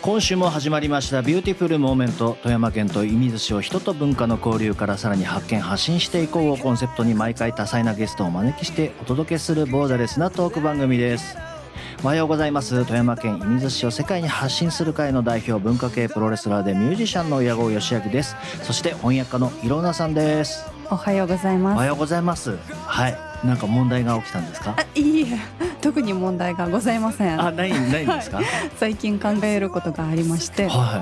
今週も始まりましたビューティフルモーメント。富山県と射水市を人と文化の交流からさらに発見発信していこうをコンセプトに、毎回多彩なゲストをお招きしてお届けするボーダレスなトーク番組です。おはようございます。富山県射水市を世界に発信する会の代表、文化系プロレスラーでミュージシャンの矢後義明です。そして翻訳家のいろなさんです。 おはようございます。 おはようございます。はい、なんか問題が起きたんですか？ いいえ、特に問題がございません。 ないんですか？ 最近考えることがありまして、 はい、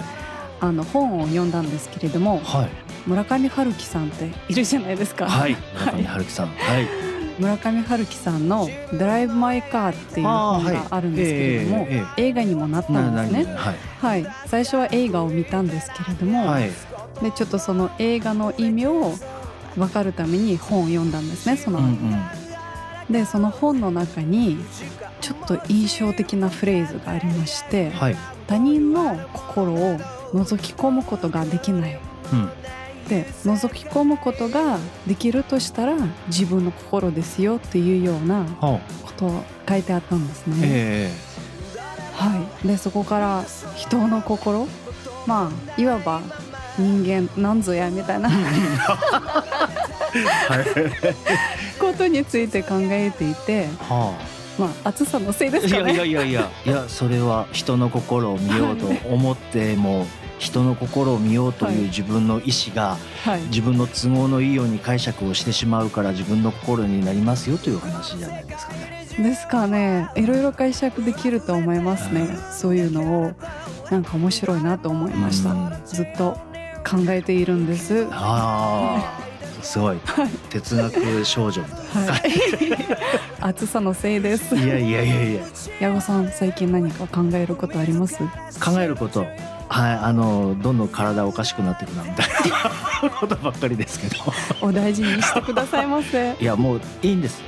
本を読んだんですけれども、 はい、 村上春樹さんっているじゃないですか。 はい、村上春樹さん、はい、 村上春樹さんのドライブ・マイ・カーっていう本があるんですけれども、映画にもなったんですね。はい、最初は映画を見たんですけれども、 はい、 でちょっとその映画の意味を分かるために本を読んだんですね、その後。でその本の中にちょっと印象的なフレーズがありまして、 はい、 他人の心を覗き込むことができない、で覗き込むことができるとしたら自分の心ですよっていうようなことを書いてあったんですね。はい、でそこから人の心、いわば人間なんぞやみたいなことについて考えていて、暑さのせいですかね。 いやそれは人の心を見ようと思っても人の心を見ようという自分の意思が、自分の都合のいいように解釈をしてしまうから自分の心になりますよという話じゃないですかね。 ですかね。いろいろ解釈できると思いますね。そういうのをなんか面白いなと思いました。ずっと考えているんです。 すごい、哲学少女みたいな、 暑さのせいです。 いや矢後さん、最近何か考えることあります？ 考えること、どんどん体おかしくなっていくなみたいなことばっかりですけどお大事にしてくださいませ。 いやもういいんです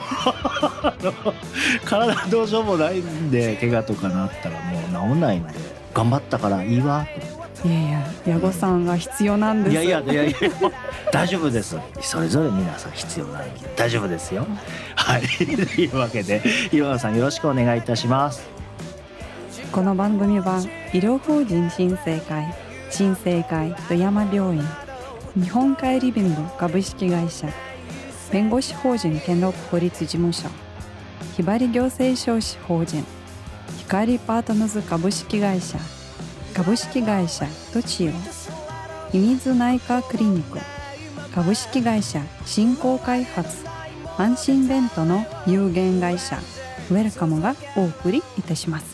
体どうしようもないんで、怪我とかなったらもう治んないんで、頑張ったからいいわ。 いや矢後さんが必要なんです。 いや大丈夫です。それぞれ皆さん必要なんで大丈夫ですよ。はいというわけで、いろなさんよろしくお願いいたします。 この番組は医療法人新生会富山病院、日本海リビング株式会社、弁護士法人兼六法律事務所、ひばり行政書士法人、光パートナーズ株式会社トチオ、秘密内科クリニック株式会社振興開発、安心ベントの有限会社ウェルカムがお送りいたします。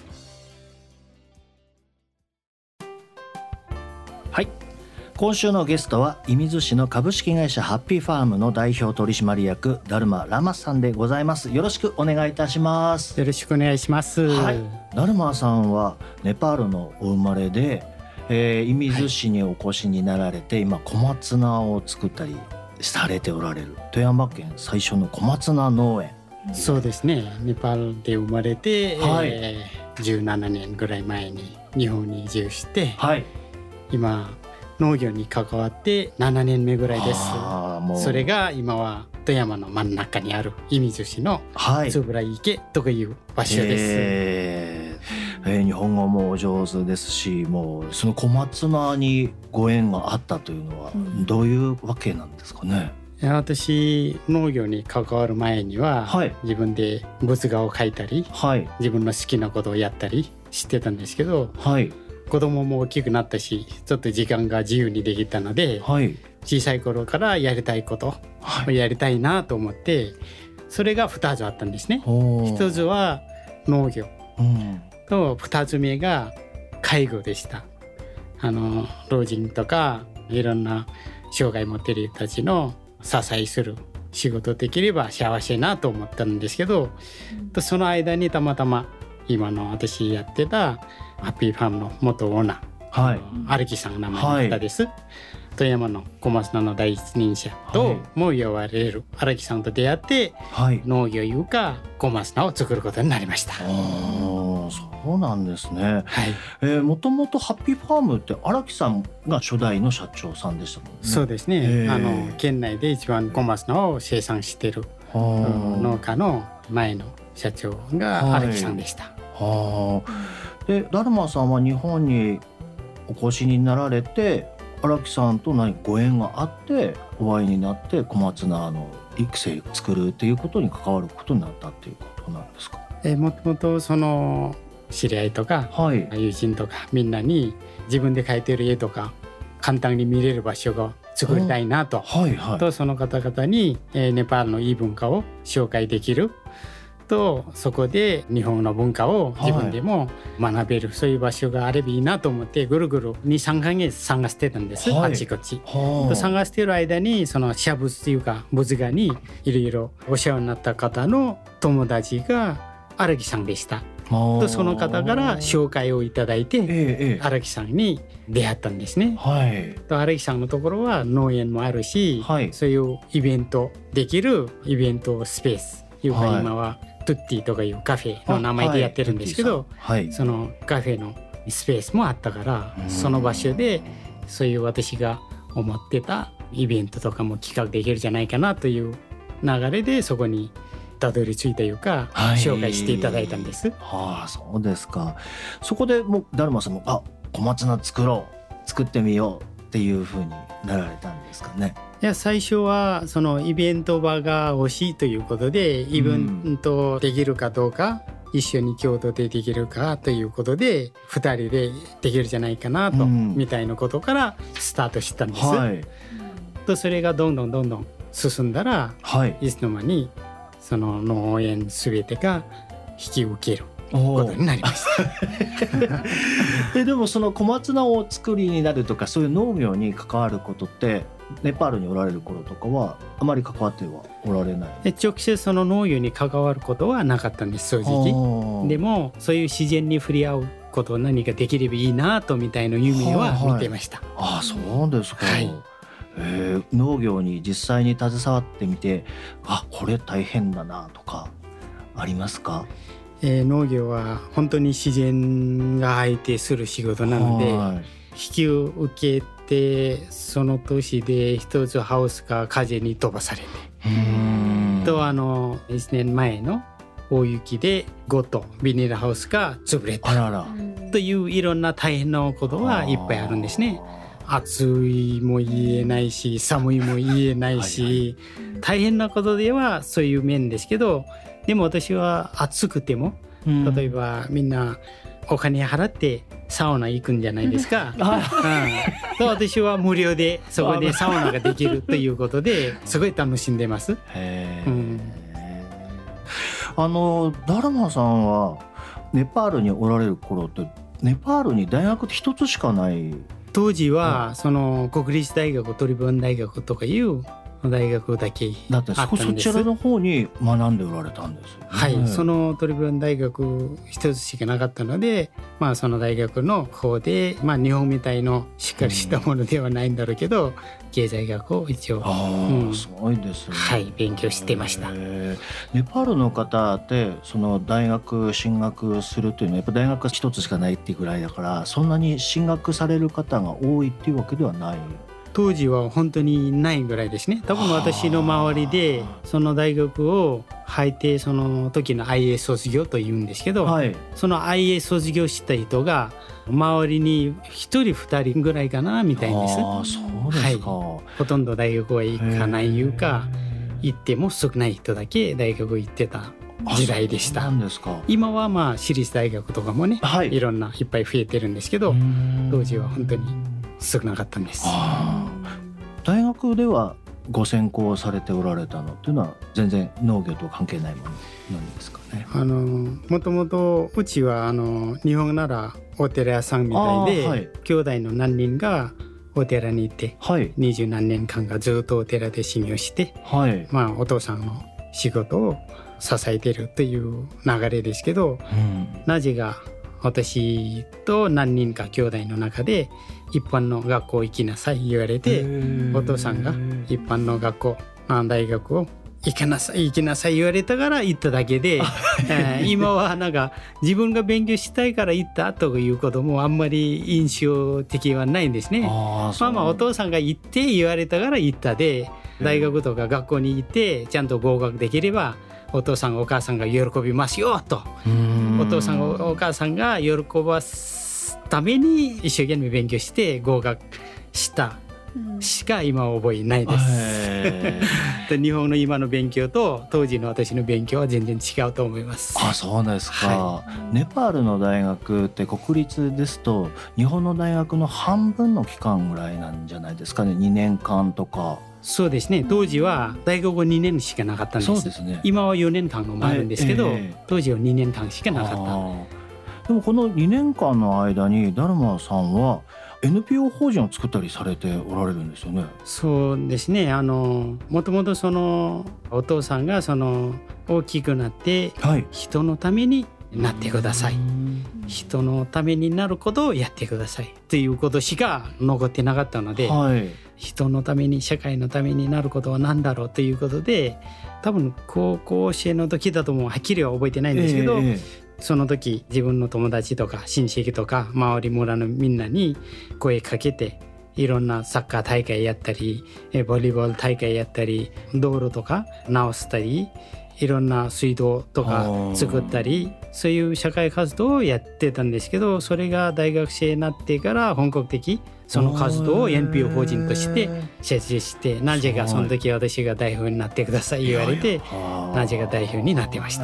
はい、今週のゲストは射水市の株式会社ハッピーファームの代表取締役ダルマ・ラマさんでございます。よろしくお願いいたします。 よろしくお願いします。 ダルマさんはネパールのお生まれで、射水市にお越しになられて、今小松菜を作ったりされておられる富山県最初の小松菜農園。 そうですね、ネパールで生まれて、17年ぐらい前に日本に移住して、今農業に関わって7年目ぐらいです。それが今は富山の真ん中にある射水市の円谷池という場所です。 日本語もお上手ですし、もうその小松菜にご縁があったというのはどういうわけなんですかね？ 私農業に関わる前には、自分で仏画を描いたり、自分の好きなことをやったりしてたんですけど、子供も大きくなったし、ちょっと時間が自由にできたので、小さい頃からやりたいことをやりたいなと思って、それが2つあったんですね。1つは農業、と2つ目が介護でした。老人とかいろんな障害を持っている人たちの支えする仕事できれば幸せなと思ったんですけど、その間にたまたま今の私やってたハッピーファームの元オーナー、荒木さんの名前の方です。富山の小松菜の第一人者とも言われる荒木さんと出会って、農業いうか小松菜を作ることになりました。 そうなんですね。もともとハッピーファームって荒木さんが初代の社長さんでしたもんね。 そうですね、県内で一番小松菜を生産している農家の前の社長が荒木さんでした。 でダルマさんは日本にお越しになられて荒木さんと何かご縁があってお会いになって小松菜の育成作るっていうことに関わることになったっていうことなんですか？ もともとその知り合いとか、はい、友人とかみんなに自分で描いてる絵とか簡単に見れる場所が作りたいなと、はいはい、とその方々にネパールのいい文化を紹介できると、そこで日本の文化を自分でも学べる、はい、そういう場所があればいいなと思ってぐるぐる 2,3 ヶ月探してたんです、はい、あちこち、と探している間にその写仏というか仏画にいろいろお世話になった方の友達が荒木さんでした。とその方から紹介をいただいて、荒木さんに出会ったんですね、はい、と荒木さんのところは農園もあるし、はい、そういうイベントできるイベントスペースいうか、はい、今はトゥッティとかいうカフェの名前でやってるんですけど、はい、そのカフェのスペースもあったから、その場所でそういう私が思ってたイベントとかも企画できるんじゃないかなという流れでそこにたどり着いたというか、はい、紹介していただいたんです。 はあ、そうですか。そこでもうダルマさんも小松菜作ってみようっていう風になられたんですかね？ いや、最初はそのイベント場が欲しいということで、イベントできるかどうか、一緒に共同でできるかということで2人でできるじゃないかなと、みたいなことからスタートしたんです、はい、とそれがどんどん進んだら、はい、いつの間にその農園すべてが引き受けることになりましたでもその小松菜を作りになるとか、そういう農業に関わることってネパールにおられる頃とかはあまり関わってはおられない？ 直接その農業に関わることはなかったんです、正直。でもそういう自然に触れ合うことを何かできればいいなとみたいな夢は見てました、 はいはい、あ、そうですか、はい。農業に実際に携わってみて、これ大変だなとかありますか？ 農業は本当に自然が相手する仕事なので、引き受けてその年で一つハウスが風に飛ばされて、と1年前の大雪で5棟ビニールハウスが潰れたといういろんな大変なことはいっぱいあるんですね。暑いも言えないし寒いも言えないし、大変なことではそういう面ですけど、でも私は暑くても、例えばみんなお金払ってサウナ行くんじゃないですか、と私は無料でそこでサウナができるということですごい楽しんでます。 ダルマさんはネパールにおられる頃ってネパールに大学って一つしかない？ 当時はその国立大学トリブン大学とかいう大学だけあったんです。 そちらの方に学んでおられたんですよね。 はい、そのトリブン大学一つしかなかったので、その大学の方で、日本みたいのしっかりしたものではないんだろうけど、経済学を一応すごいですね。 はい、勉強してました。 ネパールの方ってその大学進学するというのはやっぱ大学一つしかないっていうぐらいだから、そんなに進学される方が多いっていうわけではない？ 当時は本当にないぐらいですね。多分私の周りでその大学を入ってその時の IA 卒業というんですけど、はい、その IA 卒業した人が周りに1人2人ぐらいかなみたいです。 そうですか、 はい、ほとんど大学は行かないいうか、行っても少ない人だけ大学行ってた時代でした。 そうなんですか。 今は私立大学とかもね、はい、いろんないっぱい増えてるんですけど、当時は本当に少なかったんです。 大学ではご専攻されておられたのっていうのは全然農業と関係ないものなんですかね？ もともとうちは日本ならお寺屋さんみたいで、はい、兄弟の何人がお寺に行って、はい、20何年間がずっとお寺で修行して、はい、お父さんの仕事を支えているという流れですけど、なぜか私と何人か兄弟の中で一般の学校行きなさい言われて、お父さんが一般の学校大学を行きなさい言われたから行っただけで今はなんか自分が勉強したいから行ったということもあんまり印象的はないんですね。お父さんが行って言われたから行ったで、大学とか学校に行ってちゃんと合格できればお父さんお母さんが喜びますよと、お父さんお母さんが喜ばすために一生懸命勉強して合格したしか今は覚えないです日本の今の勉強と当時の私の勉強は全然違うと思います。 あ、そうですか、ネパールの大学って国立ですと日本の大学の半分の期間ぐらいなんじゃないですかね。2年間とか。 そうですね、当時は大学2年しかなかったんです。 そうですね、 今は4年間もあるんですけど、当時は2年間しかなかった。 でもこの2年間の間にダルマさんは NPO 法人を作ったりされておられるんですよね。 そうですね、もともとそのお父さんがその大きくなって、人のためになってください、人のためになることをやってくださいっていうことしか残ってなかったので、人のために社会のためになることは何だろうということで、多分高校生の時だともうはっきりは覚えてないんですけど、その時自分の友達とか親戚とか周り村のみんなに声かけて、いろんなサッカー大会やったりボリーボール大会やったり、道路とか直したり、いろんな水道とか作ったり、そういう社会活動をやってたんですけど、それが大学生になってから本格的その活動を NPO 法人として設立して、なぜかその時私が代表になってください言われて、なぜか代表になってました。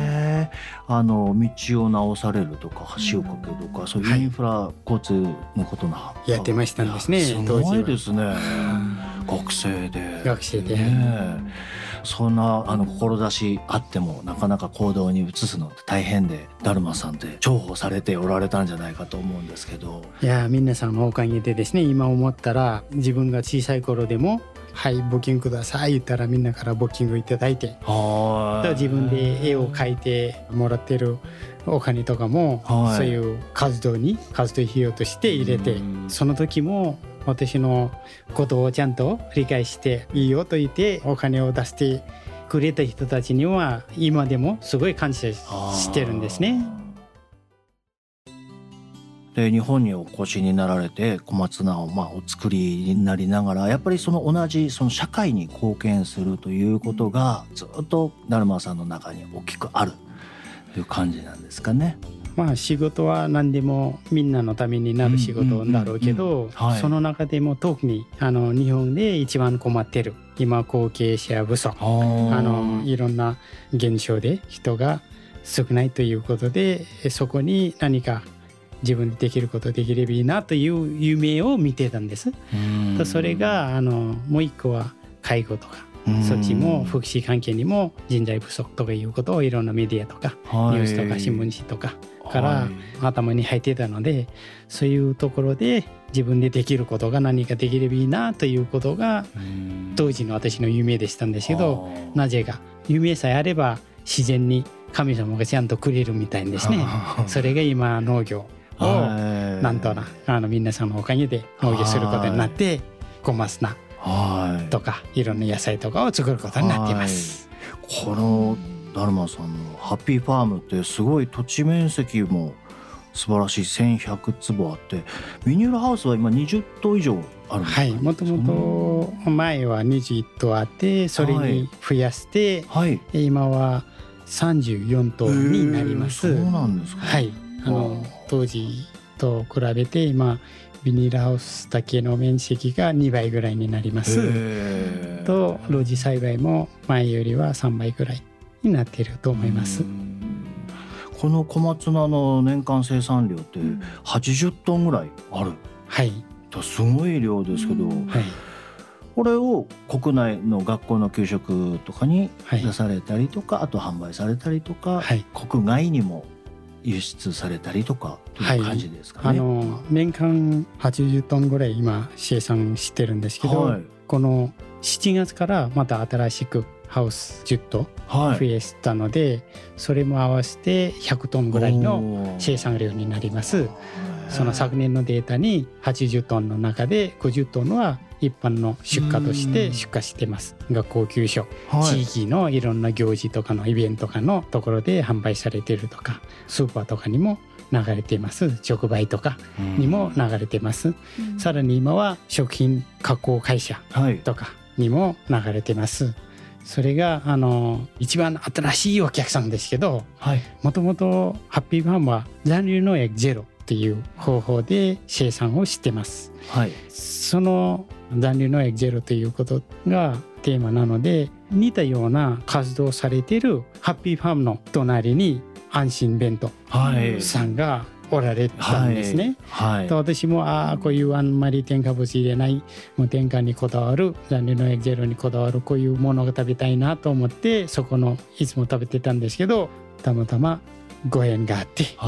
道を直されるとか橋を架けるとか、そういうインフラ、交通のことなやってましたんですね。 すごいですね。学生で、そんな志あってもなかなか行動に移すのって大変で、ダルマさんって重宝されておられたんじゃないかと思うんですけど。 いや、皆さんのおかげでですね、今思ったら自分が小さい頃でもはい募金ください言ったらみんなから募金をいただいて、自分で絵を描いてもらってるお金とかも、そういう活動費用として入れて、その時も私のことをちゃんと理解していいよと言ってお金を出してくれた人たちには今でもすごい感謝してるんですね。 で、日本にお越しになられて小松菜をお作りになりながら、やっぱりその同じその社会に貢献するということがずっとダルマさんの中に大きくあるという感じなんですかね。 仕事は何でもみんなのためになる仕事だろうけど、その中でも特に日本で一番困ってる今後継者不足、いろんな現象で人が少ないということで、そこに何か自分でできることできればいいなという夢を見てたんです。それがもう一個は介護とか、そっちも福祉関係にも人材不足とかいうことをいろんなメディアとか、ニュースとか新聞紙とかから頭に入ってたので、そういうところで自分でできることが何かできればいいなということが当時の私の夢でしたんですけど、なぜか夢さえあれば自然に神様がちゃんとくれるみたいですね。それが今農業をなんとな皆さんのおかげで農業することになって、小松菜とかいろんな野菜とかを作ることになっています。 このダルマさんのハッピーファームってすごい土地面積も素晴らしい1100坪あって、ビニールハウスは今20棟以上あるんですか？ もともと前は21棟あって、それに増やして、今は34棟になります。 そうなんですか。 当時と比べて今ビニールハウスだけの面積が2倍ぐらいになります。と露地栽培も前よりは3倍ぐらいになっていると思います。 この小松菜の年間生産量って80トンぐらいある。すごい量ですけど、これを国内の学校の給食とかに出されたりとか、あと販売されたりとか、国外にも輸出されたりとかという感じですかね。 年間80トンぐらい今生産してるんですけど、この7月からまた新しくハウス10棟増やしたので、それも合わせて100トンぐらいの生産量になります。その昨年のデータに80トンの中で50トンは一般の出荷として出荷してます。学校給食、地域のいろんな行事とかのイベントとかのところで販売されているとか、スーパーとかにも流れています。直売とかにも流れています。さらに今は食品加工会社とかにも流れています。 それが一番新しいお客さんですけど、もともとハッピーファームは残留農薬ゼロっていう方法で生産をしてます、その残留農薬ゼロということがテーマなので、似たような活動をされているハッピーファームの隣に安心弁当さんがおられたんですね、私もこういうあんまり添加物入れない無添加にこだわる残留農薬ゼロにこだわるこういうものが食べたいなと思ってそこのいつも食べてたんですけど、たまたまご縁があって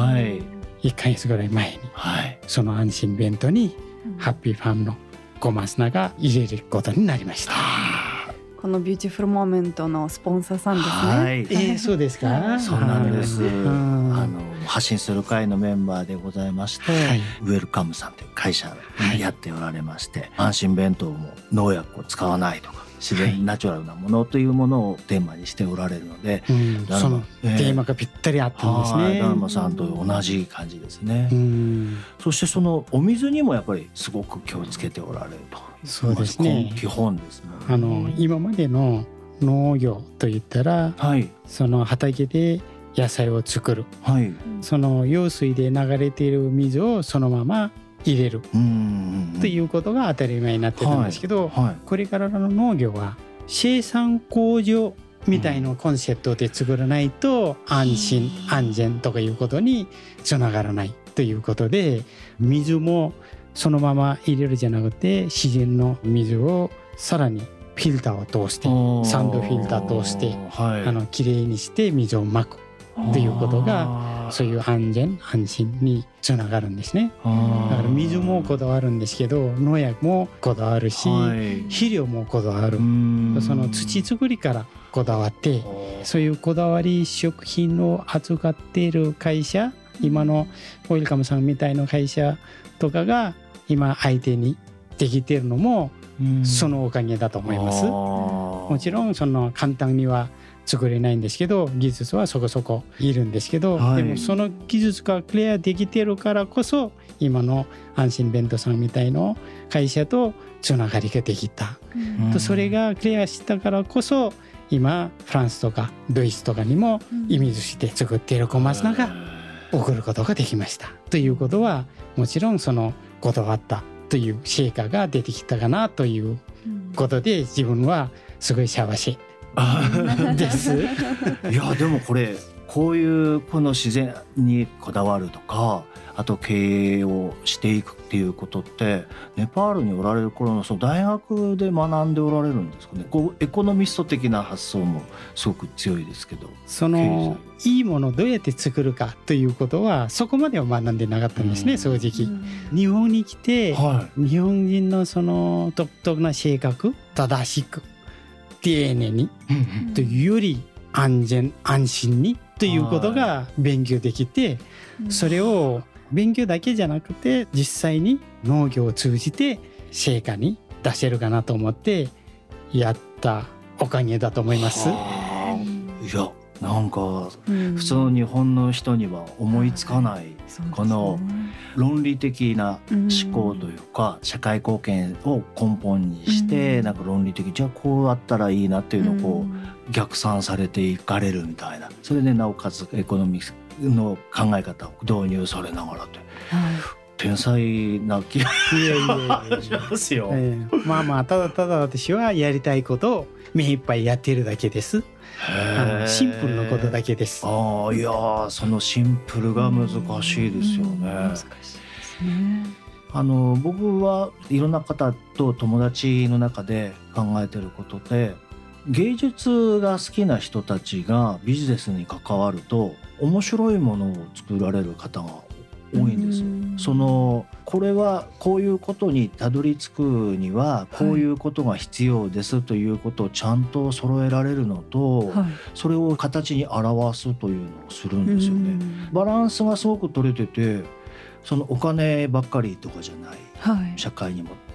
、1ヶ月ぐらい前に、その安心弁当にハッピーファームの小松菜が入れることになりました。 このビューティフルモーメントのスポンサーさんですね。 そうですか。 そうなんです。発信する会のメンバーでございまして、ウェルカムさんという会社やっておられまして、安心弁当も農薬を使わないとか自然ナチュラルなものというものをテーマにしておられるので、 そのテーマがぴったりあったんですね。 ダルマさんと同じ感じですね。そしてそのお水にもやっぱりすごく気をつけておられると。 そうですね。 基本ですね。 今までの農業といったら、その畑で野菜を作る、その用水で流れている水をそのまま入れるということが当たり前になってたんですけど、これからの農業は生産工場みたいなコンセプトで作らないと安心安全とかいうことにつながらないということで、水もそのまま入れるじゃなくて自然の水をさらにフィルターを通してサンドフィルターを通してきれいにして水をまくということがそういう安全安心につながるんですね。だから水もこだわるんですけど農薬もこだわるし、肥料もこだわる、その土作りからこだわって、そういうこだわり食品を扱っている会社、今のオイルカムさんみたいな会社とかが今相手にできているのもそのおかげだと思います。もちろんその簡単には作れないんですけど、技術はそこそこいるんですけど、でもその技術がクリアできているからこそ今の安心弁当さんみたいな会社とつながりができた、それがクリアしたからこそ今フランスとかドイツとかにもイメージして作っている小松菜が送ることができましたということは、もちろんそのこだわったという成果が出てきたかなということで、自分はすごい幸せですいやでもこういうこの自然にこだわるとか、あと経営をしていくっていうことってネパールにおられる頃のその大学で学んでおられるんですかね。エコノミスト的な発想もすごく強いですけど、 そのいいものをどうやって作るかということはそこまでは学んでなかったんですね、正直。日本に来て、日本人のその独特な性格、正しく丁寧にというより安全安心にということが勉強できて、それを勉強だけじゃなくて実際に農業を通じて成果に出せるかなと思ってやったおかげだと思います。 いやなんか普通の日本の人には思いつかない、この論理的な思考というか、社会貢献を根本にしてなんか論理的、じゃあこうやったらいいなっていうのをこう逆算されていかれるみたいな、それでなおかつエコノミクの考え方を導入されながらって、天才な気がしますよ。 まあただただ私はやりたいことを目いっぱいやっているだけです。シンプルなことだけです。 いやそのシンプルが難しいですよね。 難しいですね。 僕はいろんな方と友達の中で考えてることで、芸術が好きな人たちがビジネスに関わると面白いものを作られる方が多いんです。これはこういうことにたどり着くにはこういうことが必要ですということをちゃんと揃えられるのと、それを形に表すというのをするんですよね。バランスがすごく取れてて、そのお金ばっかりとかじゃない、社会にも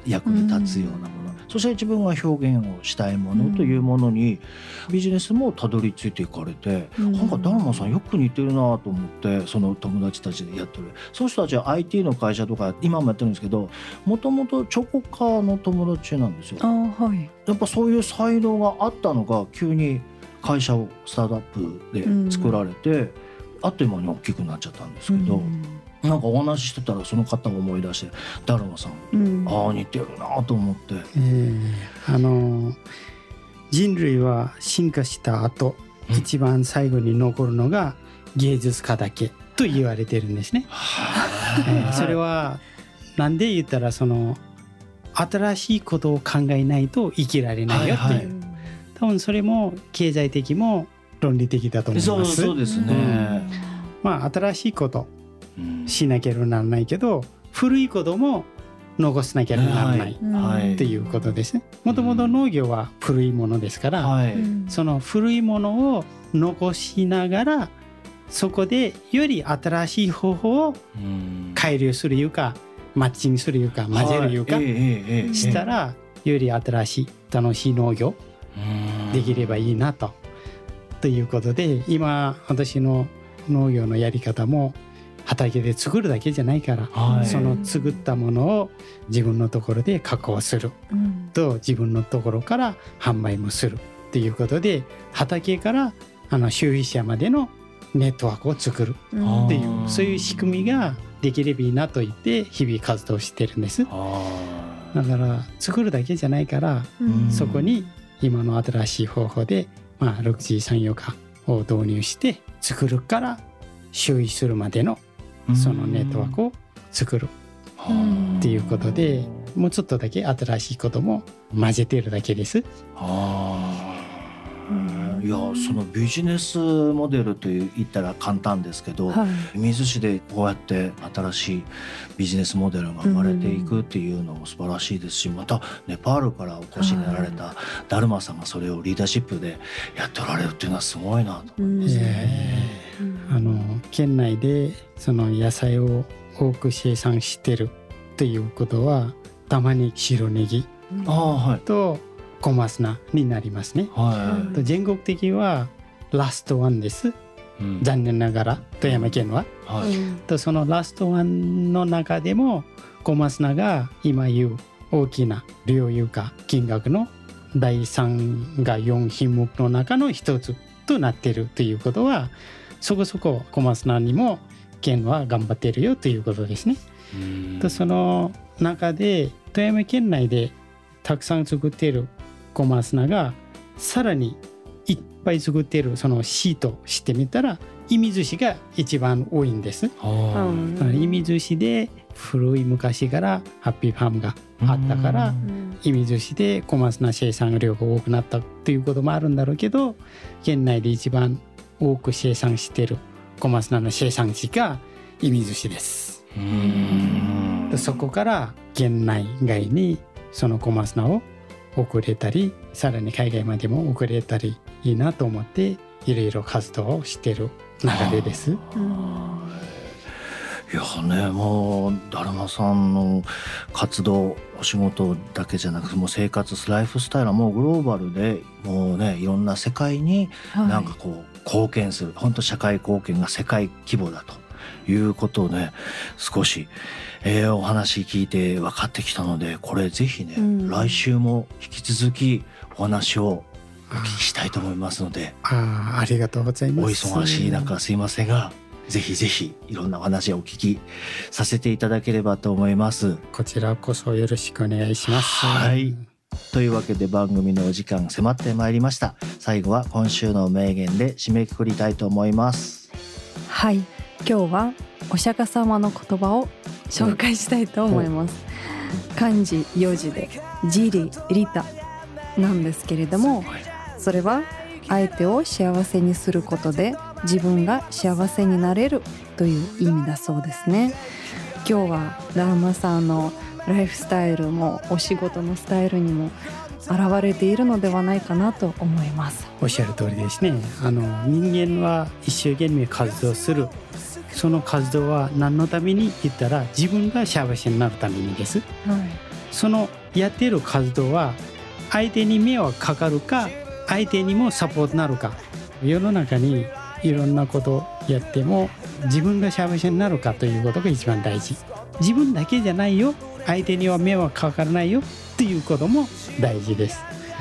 役に立つようなもの、そして自分が表現をしたいものというものにビジネスもたどり着いていかれて、なんかダルマさんよく似てるなと思って、その友達たちでやってるその人たちは IT の会社とか今もやってるんですけど、もともとチョコカーの友達なんですよ。やっぱそういう才能があったのが急に会社をスタートアップで作られて、あっという間に大きくなっちゃったんですけど、なんかお話ししてたらその方を思い出して、ダルマさん、ああ似てるなと思って、 人類は進化した後、一番最後に残るのが芸術家だけと言われてるんですね。それはなんで言ったら、その新しいことを考えないと生きられないよっていう、多分それも経済的も論理的だと思います。 そうですね、 新しいことしなければならないけど、古いことも残さなきゃならないっていうことですね。もともと農業は古いものですから、その古いものを残しながら、そこでより新しい方法を改良するいうか、マッチングするいうか、混ぜるいうかしたら、より新しい楽しい農業できればいいなということで、今私の農業のやり方も畑で作るだけじゃないから、その作ったものを自分のところで加工する、と自分のところから販売もするっていうことで、畑から消費者までのネットワークを作るっていう、そういう仕組みができればいいなと言って日々活動してるんです。だから作るだけじゃないから、そこに今の新しい方法で、6次産業化を導入して作るから消費するまでのそのネットワークを作るっていうことで、もうちょっとだけ新しいことも混ぜているだけです。 いや、そのビジネスモデルと言ったら簡単ですけど、水市でこうやって新しいビジネスモデルが生まれていくっていうのも素晴らしいですし、またネパールからお越しになられたダルマさんがそれをリーダーシップでやっておられるっていうのはすごいなと思いますね。 県内でその野菜を多く生産しているということは、玉ねぎ、白ネギと小松菜になりますね。全国的にはラストワンです、残念ながら富山県は、とそのラストワンの中でも小松菜が今言う大きな量いうか金額の第3が4品目の中の一つとなっているということは、そこそこ小松菜にも県は頑張っているよということですね。とその中で富山県内でたくさん作っている小松菜がさらにいっぱい作っているそのシートしてみたら、射水市が一番多いんです。射水市で古い昔からハッピーファームがあったから、射水市で小松菜生産量が多くなったということもあるんだろうけど、県内で一番多く生産している小松菜の生産地が射水市です。そこから県内外にその小松菜を送れたり、さらに海外までも送れたりいいなと思っていろいろ活動をしている流れです。 いやね、もうダルマさんの活動、お仕事だけじゃなくて、もう生活ライフスタイルはもうグローバルで、もうね、いろんな世界になんかこう貢献する、本当社会貢献が世界規模だということをね、少し、お話聞いて分かってきたので、これぜひね、来週も引き続きお話をお聞きしたいと思いますので、 ありがとうございます。 お忙しい中すいませんが、ぜひぜひいろんなお話をお聞きさせていただければと思います。 こちらこそよろしくお願いします。 はい。というわけで番組のお時間迫ってまいりました。最後は今週の名言で締めくくりたいと思います。 はい、今日はお釈迦様の言葉を紹介したいと思います。漢字4字でジリリタなんですけれども、それは相手を幸せにすることで自分が幸せになれるという意味だそうですね。今日はダルマさんのライフスタイルもお仕事のスタイルにも現れているのではないかなと思います。 おっしゃる通りですね。人間は一生懸命活動する。その活動は何のために言ったら、自分が幸せになるためにです。 そのやっている活動は相手に迷惑かかるか、相手にもサポートになるか。世の中にいろんなことやっても自分が幸せになるかということが一番大事。自分だけじゃないよ、相手には迷惑かからないよっていうことも大事です。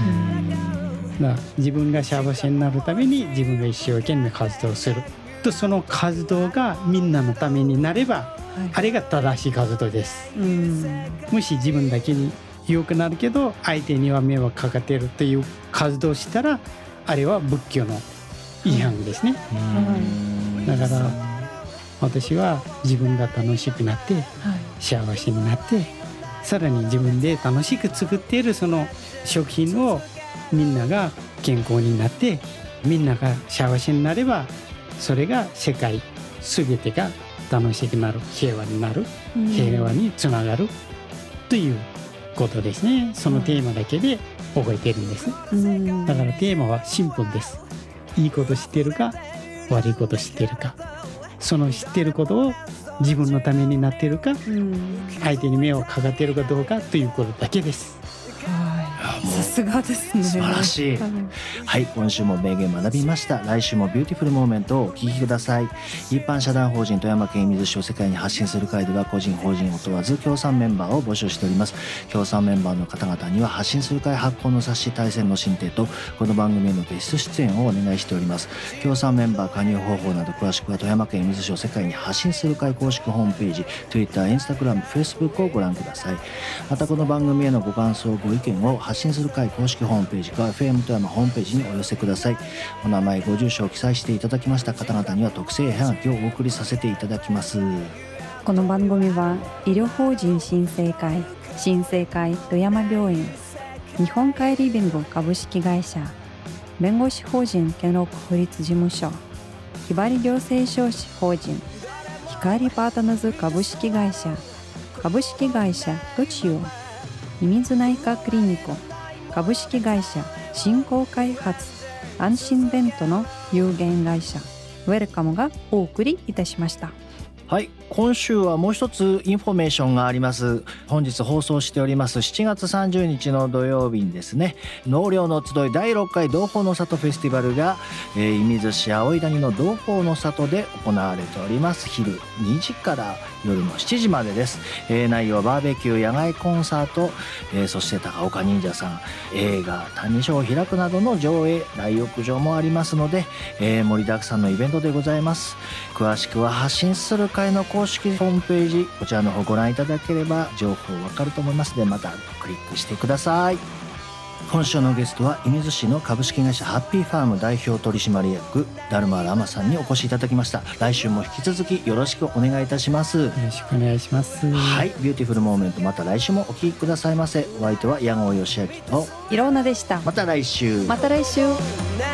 自分が幸せになるために自分が一生懸命活動すると、その活動がみんなのためになれば、あれが正しい活動です。もし自分だけに良くなるけど相手には迷惑かかっているという活動をしたら、あれは仏教の違反ですね。だから私は自分が楽しくなって幸せになって、さらに自分で楽しく作っているその食品をみんなが健康になって、みんなが幸せになれば、それが世界全てが楽しくなる、平和になる、平和につながるということですね。そのテーマだけで覚えているんです。だからテーマはシンプルです。いいこと知っているか、悪いこと知っているか、その知っていることを自分のためになっているか、相手に迷惑かかっているかどうかということだけです。 さすがですね。 素晴らしい。はい、今週も名言学びました。来週もビューティフルモーメントをお聞きください。一般社団法人富山県射水市を世界に発信する会では、個人法人を問わず協賛メンバーを募集しております。協賛メンバーの方々には発信する会発行の冊子対戦の進呈と、この番組へのゲスト出演をお願いしております。協賛メンバー加入方法など詳しくは富山県射水市を世界に発信する会公式ホームページ、 Twitter、Instagram、Facebook をご覧ください。またこの番組へのご感想ご意見を発信する会公式ホームページか FM 富山ホームページにお寄せください。お名前ご住所を記載していただきました方々には特製絵はがきをお送りさせていただきます。 この番組は医療法人新生会富山病院、日本カイリビング株式会社、弁護士法人健六法律事務所、ひばり行政書士法人光パートナーズ株式会社、株式会社トチオ、秘密内科クリニコ株式会社、振興開発安心ベントの有限会社ウェルカムがお送りいたしました。 はい、今週はもう一つインフォメーションがあります。本日放送しております7月30日の土曜日にですね、納涼の集い第6回同胞の里フェスティバルが、射水市葵谷の同胞の里で行われております。昼2時から夜の7時までです。内容はバーベキュー、野外コンサート、そして高岡忍者さん、映画「歎異抄」を開くなどの上映、大浴場もありますので、盛りだくさんのイベントでございます。詳しくは発信する会の公式ホームページ、こちらの方ご覧いただければ情報わかると思いますので、またクリックしてください。今週のゲストは射水市の株式会社ハッピーファーム代表取締役ダルマラマさんにお越しいただきました。来週も引き続きよろしくお願いいたします。 よろしくお願いします。 はい、ビューティフルモーメント、また来週もお聞きくださいませ。お相手は矢後義明といろうなでした。 また来週。 また来週。